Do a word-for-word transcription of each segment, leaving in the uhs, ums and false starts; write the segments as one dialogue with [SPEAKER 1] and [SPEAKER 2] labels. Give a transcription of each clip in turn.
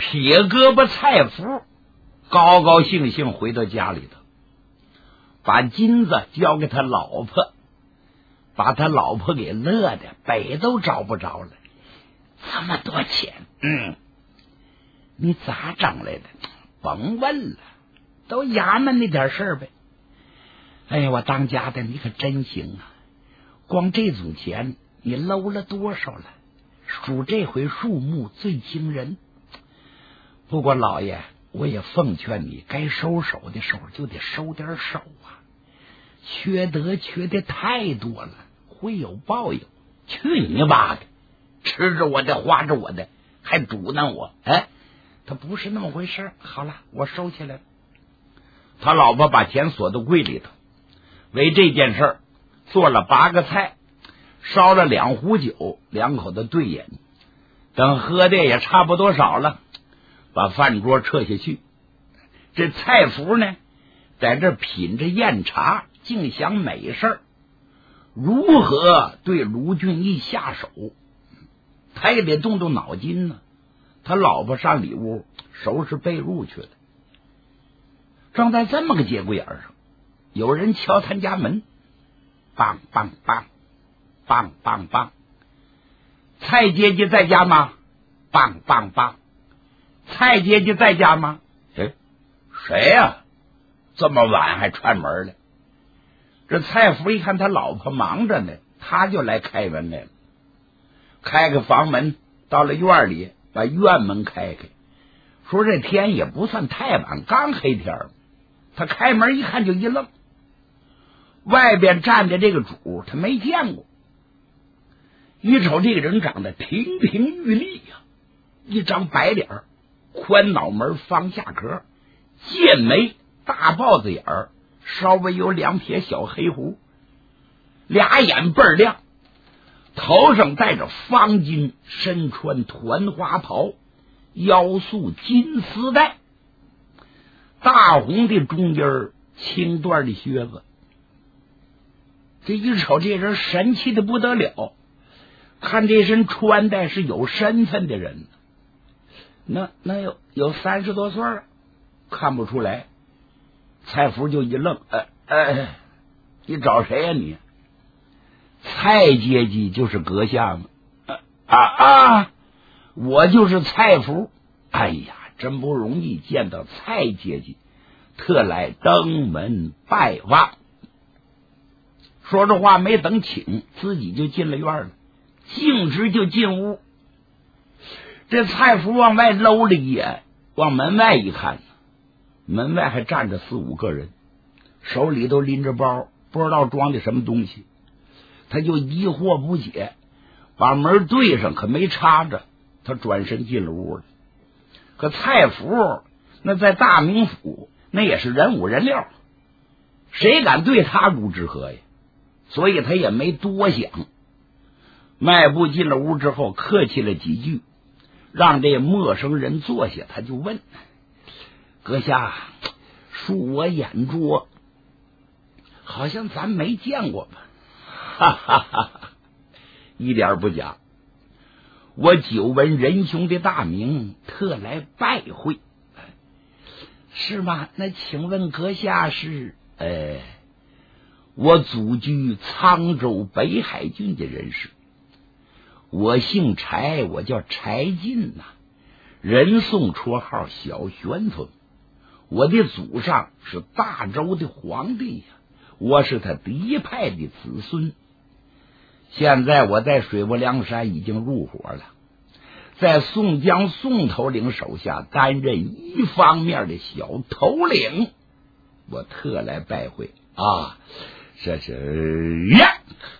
[SPEAKER 1] 撇胳膊蔡福高高兴兴回到家里头，把金子交给他老婆，把他老婆给乐的北都找不着了。这么多钱，嗯，你咋整来的？甭问了，都衙门那点事儿呗。哎呀，我当家的你可真行啊！光这种钱你搂了多少了？数这回数目最惊人。不过老爷，我也奉劝你，该收手的时候就得收点手啊！缺德缺的太多了，会有报应。去你妈的！吃着我的，花着我的，还阻挠我！哎，他不是那么回事。好了，我收起来了。他老婆把钱锁到柜里头，为这件事儿做了八个菜，烧了两壶酒，两口子对饮。等喝的也差不多少了，把饭桌撤下去。这蔡福呢，在这品着宴茶，净想美事儿，如何对卢俊义下手，他也得动动脑筋呢。他老婆上里屋收拾被褥去了。正在这么个节骨眼上，有人敲他家门，梆梆梆梆梆梆，蔡姐姐在家吗？梆梆梆，蔡姐姐在家吗？哎，谁呀、啊？这么晚还串门了？这蔡福一看他老婆忙着呢，他就来开门来了。开个房门，到了院里，把院门开开。说这天也不算太晚，刚黑天儿。他开门一看就一愣，外边站着这个主他没见过。一瞅这个人长得亭亭玉立呀、啊，一张白脸，宽脑门，方下颏，剑眉，大豹子眼儿，稍微有两撇小黑胡，俩眼倍儿亮，头上戴着方巾，身穿团花袍，腰束金丝带，大红的中间儿，青缎的靴子。这一瞅这人神气的不得了，看这身穿戴是有身份的人，那那有有三十多岁了，看不出来。蔡福就一愣，哎哎，你找谁呀、啊、你？蔡阶级就是阁下吗？啊啊，我就是蔡福。哎呀，真不容易见到蔡阶级，特来登门拜望。说这话没等请，自己就进了院了，径直就进屋。这蔡福往外搂了一眼，往门外一看，门外还站着四五个人，手里都拎着包，不知道装的什么东西。他就疑惑不解，把门对上，可没插着。他转身进了屋了。可蔡福那在大名府那也是人五人六，谁敢对他如之何呀？所以他也没多想，迈步进了屋之后，客气了几句，让这陌生人坐下。他就问：阁下，恕我眼拙，好像咱没见过吧？哈哈哈哈，一点不假。我久闻仁兄的大名，特来拜会。是吗？那请问阁下是？呃，我祖居沧州北海郡的人士，我姓柴，我叫柴进呐、啊，人送绰号小旋风。我的祖上是大周的皇帝呀、啊，我是他嫡派的子孙。现在我在水泊梁山已经入伙了，在宋江宋头领手下担任一方面的小头领，我特来拜会啊！这是呀！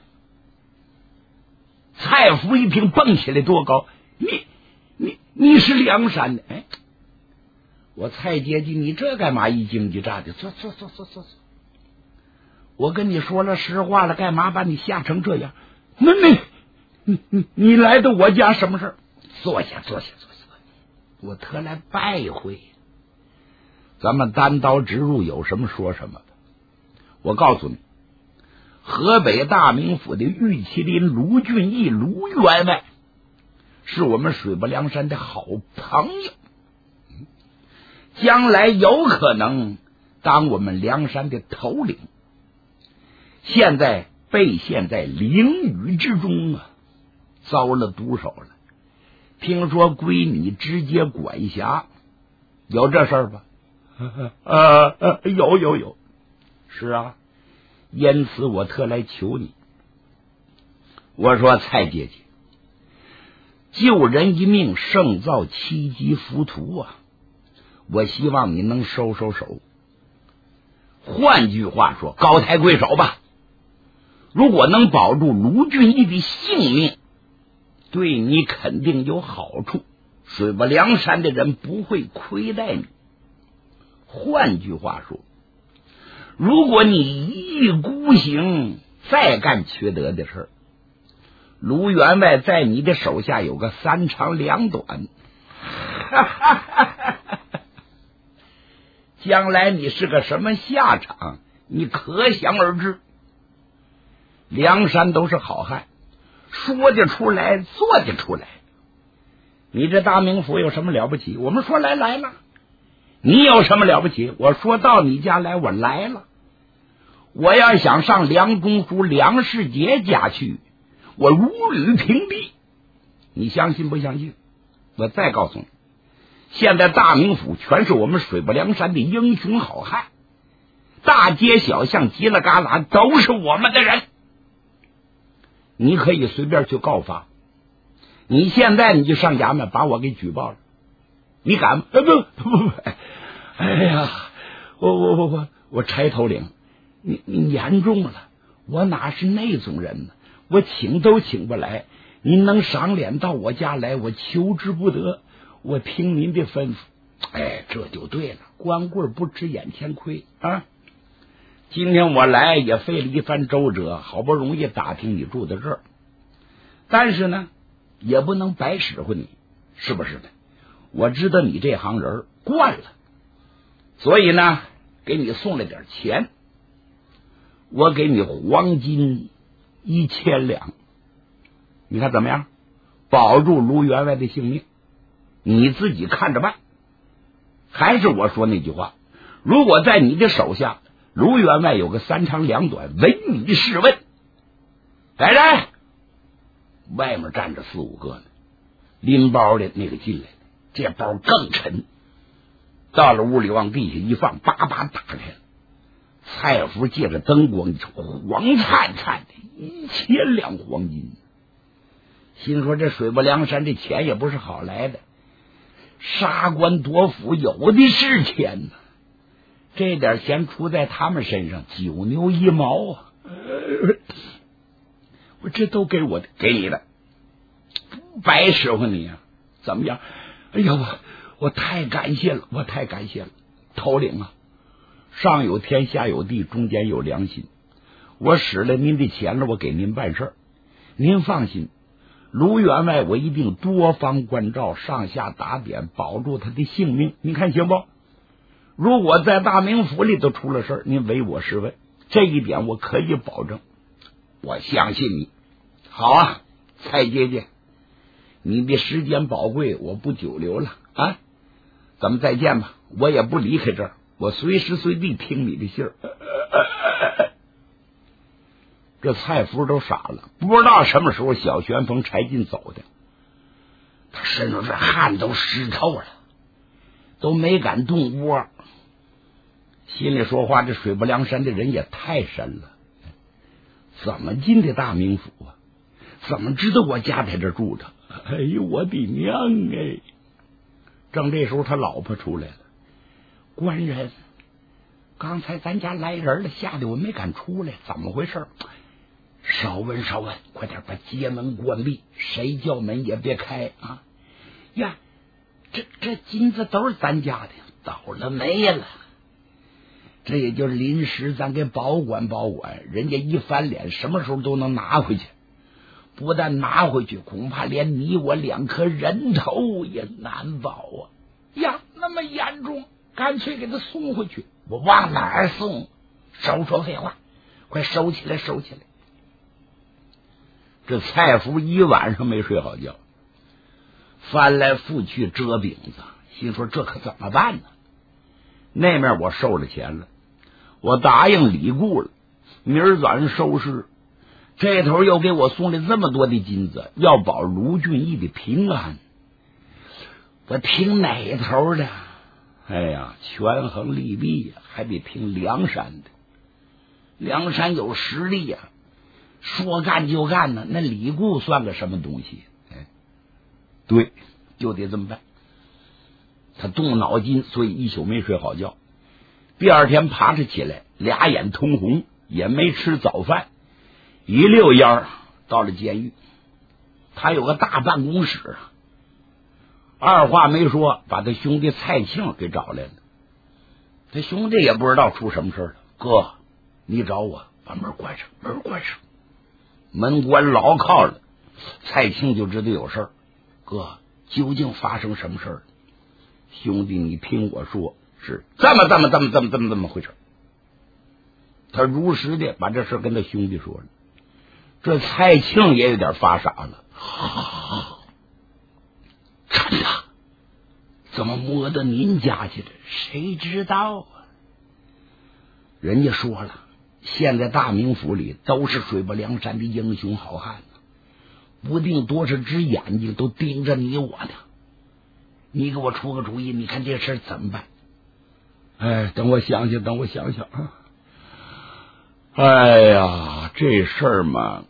[SPEAKER 1] 蔡福一听蹦起来多高，你你你是梁山的？哎，我蔡阶级，你这干嘛一惊一乍的？坐坐坐坐坐坐！我跟你说了实话了，干嘛把你吓成这样？那你你你你来到我家什么事儿？坐下坐下坐下，我特来拜会。咱们单刀直入，有什么说什么吧。我告诉你，河北大名府的玉麒麟卢俊义卢员外是我们水泊梁山的好朋友。 将来有可能当我们梁山的头领。现在被陷在囹圄之中啊，遭了毒手了。听说归你直接管辖，有这事儿吧？呃、啊，有有有。是啊，因此我特来求你。我说蔡姐姐，救人一命胜造七级浮屠啊！我希望你能收收手。换句话说，高抬贵手吧。如果能保住卢俊义的性命，对你肯定有好处，水泊梁山的人不会亏待你。换句话说，如果你一意孤行，再干缺德的事，卢员外在你的手下有个三长两短，将来你是个什么下场，你可想而知。梁山都是好汉，说得出来做得出来。你这大名府有什么了不起？我们说来来了。你有什么了不起？我说到你家来，我来了。我要想上梁中书梁世杰家去，我如履平地。你相信不相信？我再告诉你，现在大名府全是我们水泊梁山的英雄好汉，大街小巷犄了旮旯都是我们的人。你可以随便去告发，你现在你就上衙门把我给举报了，你敢吗？不不不不，哎呀，我我我我我柴头领，你你严重了，我哪是那种人呢？我请都请不来，您能赏脸到我家来，我求之不得，我听您的吩咐。哎，这就对了，光棍不知眼前亏啊！今天我来也费了一番周折，好不容易打听你住在这儿，但是呢，也不能白使唤你，是不是的？我知道你这行人惯了，所以呢，给你送了点钱，我给你黄金一千两，你看怎么样？保住卢员外的性命，你自己看着办。还是我说那句话，如果在你的手下，卢员外有个三长两短，唯你是问。来人！外面站着四五个呢，拎包的那个进来，这包更沉。到了屋里往地下一放，叭叭打开了。蔡福借着灯光一瞅，黄灿灿的一千两黄金。心说这水泊梁山这钱也不是好来的，杀官夺府有的是钱呢。这点钱出在他们身上，九牛一毛啊！我这都给我的，给你的，不白使唤你啊！怎么样？哎呀，我我太感谢了，我太感谢了，头领啊！上有天，下有地，中间有良心。我使了您的钱了，我给您办事儿，您放心。卢员外，我一定多方关照，上下打点，保住他的性命。您看行不？如果在大名府里头出了事儿，您唯我是问，这一点我可以保证。我相信你。好啊，蔡姐姐，你的时间宝贵，我不久留了啊！咱们再见吧，我也不离开这儿，我随时随地听你的信儿。这蔡福都傻了，不知道什么时候小旋风柴进走的，他身上这汗都湿透了，都没敢动窝。心里说话，这水泊梁山的人也太深了，怎么进的大名府啊？怎么知道我家在这住着？哎呦，我的娘哎！正这时候，他老婆出来了，官人，刚才咱家来人了，吓得我没敢出来，怎么回事？稍问稍问，快点把街门关闭，谁叫门也别开啊！呀，这这金子都是咱家的，倒了霉了。这也就临时咱给保管保管，人家一翻脸，什么时候都能拿回去。不但拿回去，恐怕连你我两颗人头也难保啊！呀，那么严重，干脆给他送回去。我往哪儿送？少说废话，快收起来，收起来！这蔡福一晚上没睡好觉，翻来覆去遮饼子，心说这可怎么办呢？ 那面我收了钱了，我答应李固了，明儿早上收尸。这头又给我送了这么多的金子，要保卢俊义的平安。我听哪头的？哎呀，权衡利弊呀，还得听梁山的。梁山有实力呀，说干就干呢。那李固算个什么东西？哎，对，就得这么办。他动脑筋，所以一宿没睡好觉。第二天爬着起来，俩眼通红，也没吃早饭，一溜烟到了监狱。他有个大办公室，二话没说，把他兄弟蔡庆给找来了。他兄弟也不知道出什么事了，哥，你找我，把门关上，门关上。门关牢靠了，蔡庆就知道有事儿。哥，究竟发生什么事儿？兄弟，你听我说，是这么这么这么这么这么这么回事。他如实的把这事跟他兄弟说了。这蔡庆也有点发傻了。真的？怎么摸到您家去了？谁知道啊？人家说了，现在大名府里都是水泊梁山的英雄好汉呢，不定多少只眼睛都盯着你我呢。你给我出个主意，你看这事怎么办？哎，等我想想，等我想想啊！哎呀，这事儿嘛，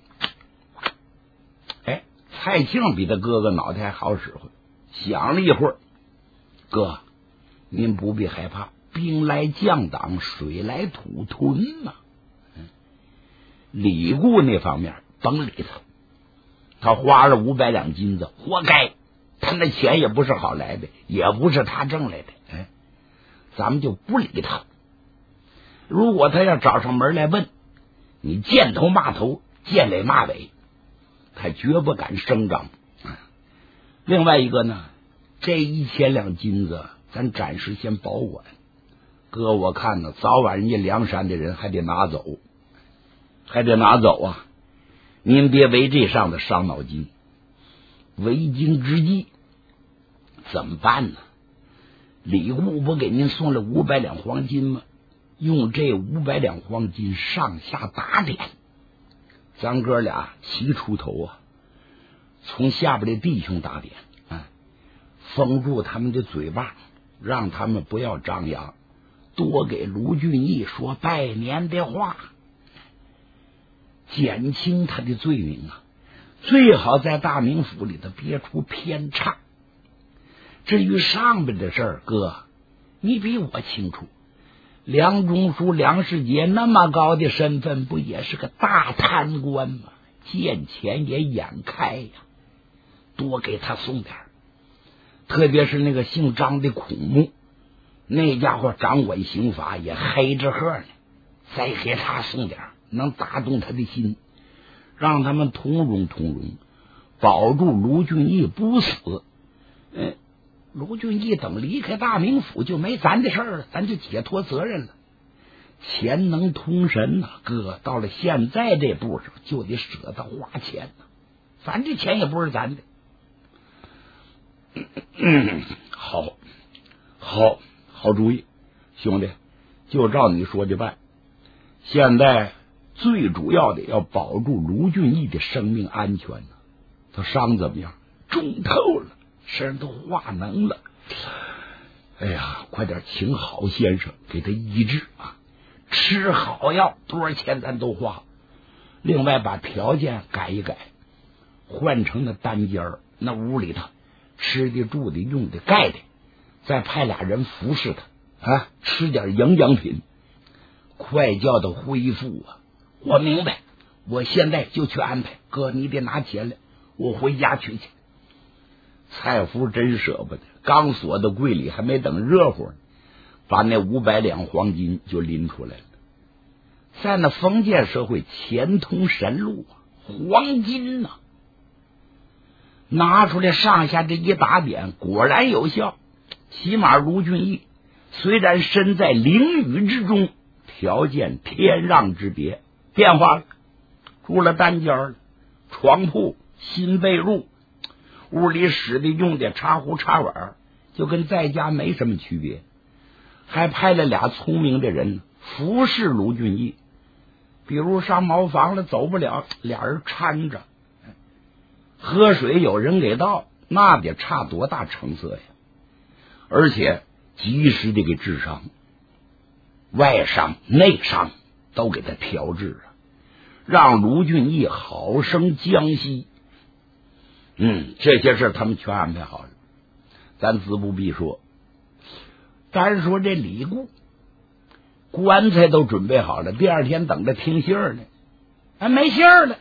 [SPEAKER 1] 哎，蔡庆比他哥哥脑袋还好使唤，想了一会儿，哥，您不必害怕，兵来将挡，水来土屯嘛。嗯，李固那方面甭理他，他花了五百两金子，活该。他那钱也不是好来的，也不是他挣来的，哎，咱们就不理他。如果他要找上门来问，你见头骂头，见尾骂尾，他绝不敢声张。另外一个呢，这一千两金子咱暂时先保管，哥我看呢，早晚人家梁山的人还得拿走，还得拿走啊！您别为这上的伤脑筋。为今之计怎么办呢？李固不给您送了五百两黄金吗？用这五百两黄金上下打点，咱哥俩齐出头啊，从下边的弟兄打点啊，封住他们的嘴巴，让他们不要张扬，多给卢俊义说拜年的话，减轻他的罪名啊。最好在大名府里头别出偏差。至于上边的事儿，哥，你比我清楚。梁中书梁世杰那么高的身份，不也是个大贪官吗？见钱也眼开呀，多给他送点儿。特别是那个姓张的孔目，那家伙掌管刑罚也黑着喝呢，再给他送点儿，能打动他的心。让他们通融通融，保住卢俊义不死。嗯，卢俊义等离开大名府就没咱的事儿了，咱就解脱责任了。钱能通神呐、啊，哥，到了现在这步上就得舍得花钱呢、啊，反正这钱也不是咱的。嗯，好，好，好主意，兄弟，就照你说的办。现在最主要的要保住卢俊义的生命安全呢。他伤怎么样？中透了，身上都化脓了。哎呀，快点请好先生给他医治啊！吃好药，多少钱咱都花。另外把条件改一改，换成那单间儿，那屋里头吃的、住的、用的、盖的，再派俩人服侍他啊，吃点营养品，快叫他恢复啊！我明白，我现在就去安排。哥，你得拿钱来，我回家取去。蔡福真舍不得，刚锁到柜里，还没等热乎呢，把那五百两黄金就拎出来了。在那封建社会，钱通神路啊，黄金呐、啊，拿出来上下这一打点，果然有效。起码卢俊义虽然身在囹圄之中，条件天壤之别，变化了，住了单间了，床铺、新被褥，屋里使的用的茶壶茶碗，就跟在家没什么区别。 还派了俩聪明的人服侍卢俊义，比如上茅房了走不了，俩人搀着，喝水有人给倒，那得差多大成色呀！而且及时的给治伤，外伤内伤都给他调治了，让卢俊义好生江西。嗯，这些事他们全安排好了，咱自不必说。单说这李固，棺材都准备好了，第二天等着听信儿呢，还没信儿了。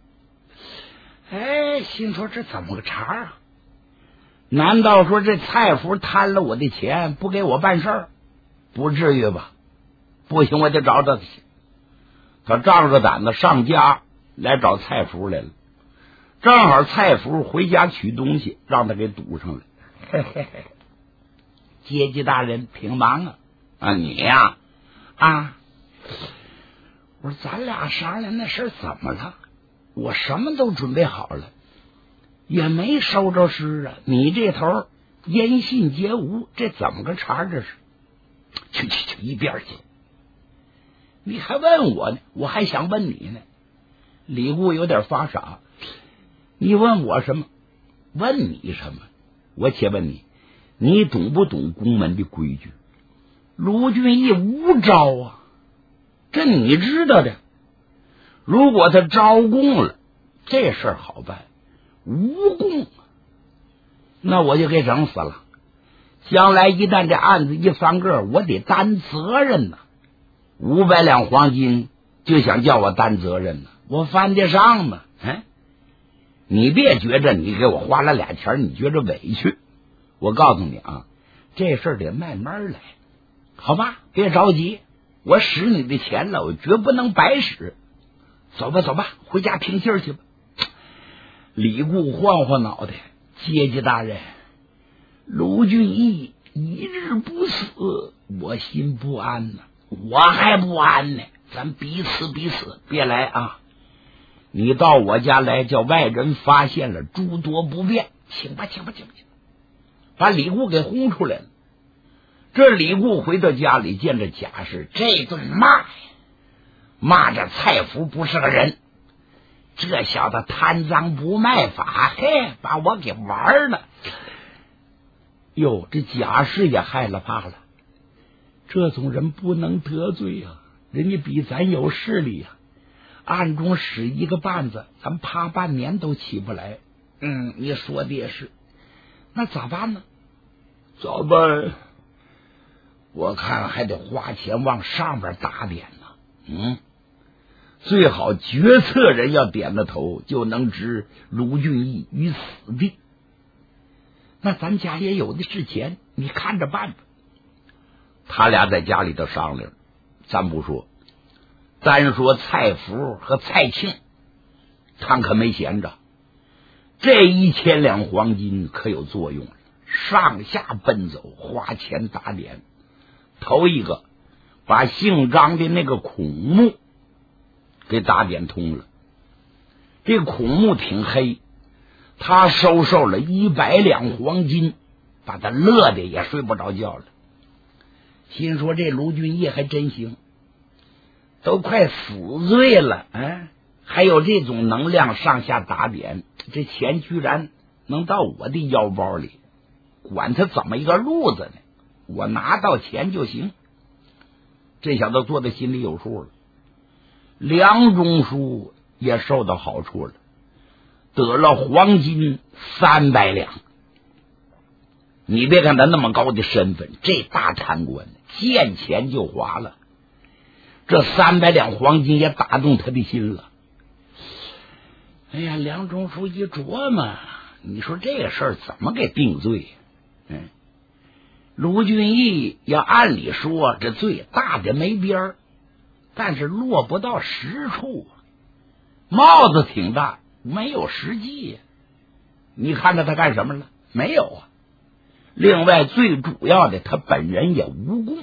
[SPEAKER 1] 哎，心说这怎么个茬啊？难道说这蔡福贪了我的钱，不给我办事儿？不至于吧？不行，我得找找他去。他仗着胆子上家来找蔡福来了，正好蔡福回家取东西，让他给堵上了。嘿嘿嘿，阶级大人挺忙啊！啊，你呀，啊，我说咱俩商量那事怎么了？我什么都准备好了，也没收着尸啊！你这头音信皆无，这怎么个茬？这是？去去去，一边去！你还问我呢？我还想问你呢。李固有点发傻，你问我什么？问你什么？我且问你，你懂不懂宫门的规矩？卢俊义无招啊，这你知道的。如果他招供了，这事儿好办；无供，那我就给整死了。将来一旦这案子一翻个，我得担责任呐。五百两黄金就想叫我担责任呢，我犯得上吗？哎，你别觉着你给我花了俩钱，你觉着委屈。我告诉你啊，这事儿得慢慢来，好吧？别着急，我使你的钱了，我绝不能白使。走吧，走吧，回家听信去吧。李固晃晃脑袋，阶级大人，卢俊义一日不死，我心不安呢。我还不安呢，咱彼此彼此，别来啊！你到我家来，叫外人发现了，诸多不便，请吧，请吧，请吧，请吧，把李固给轰出来了。这李固回到家里，见着贾氏，这顿骂呀，骂着蔡福不是个人，这小子贪赃不卖法，嘿，把我给玩了。哟，这贾氏也害了怕了。这种人不能得罪呀、啊，人家比咱有势力呀、啊，暗中使一个绊子，咱怕半年都起不来。嗯，你说的也是，那咋办呢？咋办？我看还得花钱往上边打点呢。嗯，最好决策人要点了头，就能置卢俊义于死地。那咱家也有的是钱，你看着办吧。他俩在家里头商量，咱不说，单说蔡福和蔡庆，他可没闲着。这一千两黄金可有作用了，上下奔走，花钱打点。头一个把姓张的那个孔目给打点通了。这孔目挺黑，他收受了一百两黄金，把他乐的也睡不着觉了。心说这卢俊义还真行，都快死罪了，哎，还有这种能量上下打点，这钱居然能到我的腰包里，管他怎么一个路子呢，我拿到钱就行。这小子做的心里有数了。梁中书也受到好处了，得了黄金三百两。你别看他那么高的身份，这大贪官见钱就花了，这三百两黄金也打动他的心了。哎呀，梁中书一琢磨，你说这个事儿怎么给定罪？嗯，卢俊义要按理说这罪大的没边儿，但是落不到实处，帽子挺大，没有实际呀。你看着他干什么了？没有啊。另外最主要的，他本人也无功，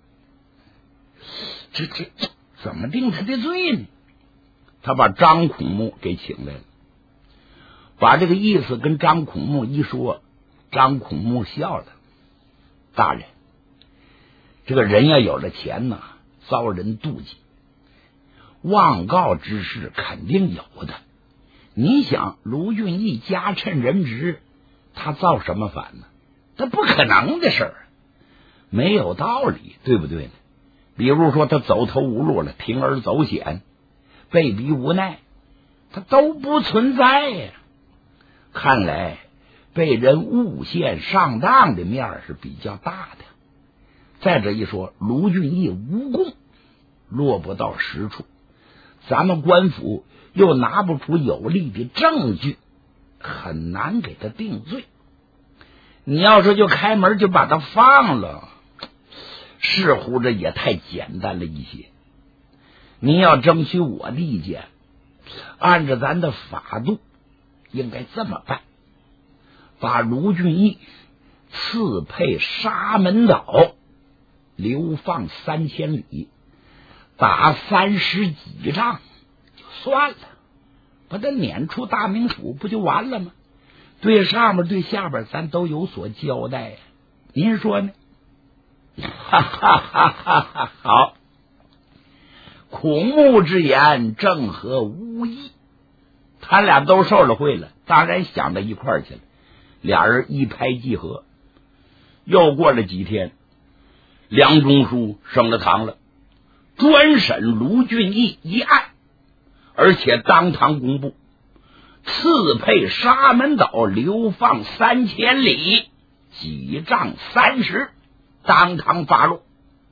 [SPEAKER 1] 这这怎么定他的罪呢？他把张孔目给请来了，把这个意思跟张孔目一说，张孔目笑了。大人， 这个人要有了钱呢，遭人妒忌，妄告之事肯定有的。你想卢俊义家趁人直，他造什么反呢？他不可能的事儿，没有道理，对不对呢？比如说他走投无路了，铤而走险，被逼无奈，他都不存在呀。看来被人诬陷上当的面是比较大的。再者一说，卢俊义无功，落不到实处，咱们官府又拿不出有力的证据，很难给他定罪。你要说就开门就把他放了，似乎这也太简单了一些。你要争取我的意见，按照咱的法度应该这么办，把卢俊义赐配沙门岛，流放三千里，打三十几仗就算了，把他撵出大名府不就完了吗？对上面对下边咱都有所交代呀、啊，您说呢？哈哈哈哈哈！好，孔目之言正合无异，他俩都受了贿了，当然想到一块儿去了，俩人一拍即合。又过了几天，梁中书升了堂了，专审卢俊义一案，而且当堂公布，赐配沙门岛，流放三千里，几丈三十，当堂发落。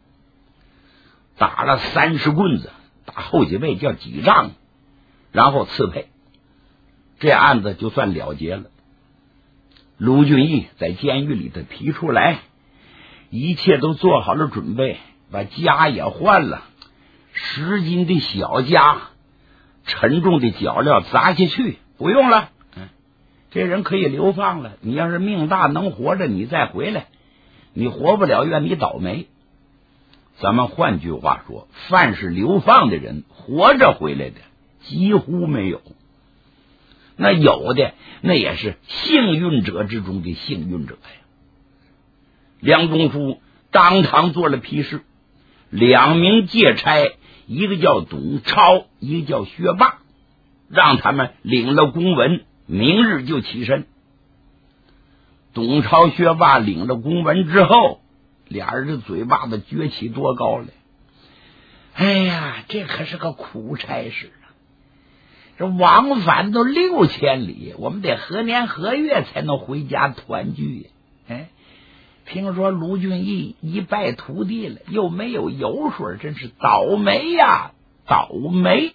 [SPEAKER 1] 打了三十棍子，打后几位叫几丈，然后赐配，这案子就算了结了。卢俊义在监狱里头提出来，一切都做好了准备，把家也换了，十斤的小家，沉重的脚镣砸下去，不用了，嗯，这人可以流放了。你要是命大能活着，你再回来；你活不了，愿你倒霉。咱们换句话说，凡是流放的人，活着回来的几乎没有。那有的，那也是幸运者之中的幸运者呀。梁中书当堂做了批示，两名借差，一个叫董超，一个叫薛霸，让他们领了公文，明日就起身。董超、薛霸领了公文之后，俩人的嘴巴子撅起多高来！哎呀，这可是个苦差事啊！这往返都六千里，我们得何年何月才能回家团聚呀？哎，听说卢俊义一败涂地了，又没有油水，真是倒霉呀，倒霉！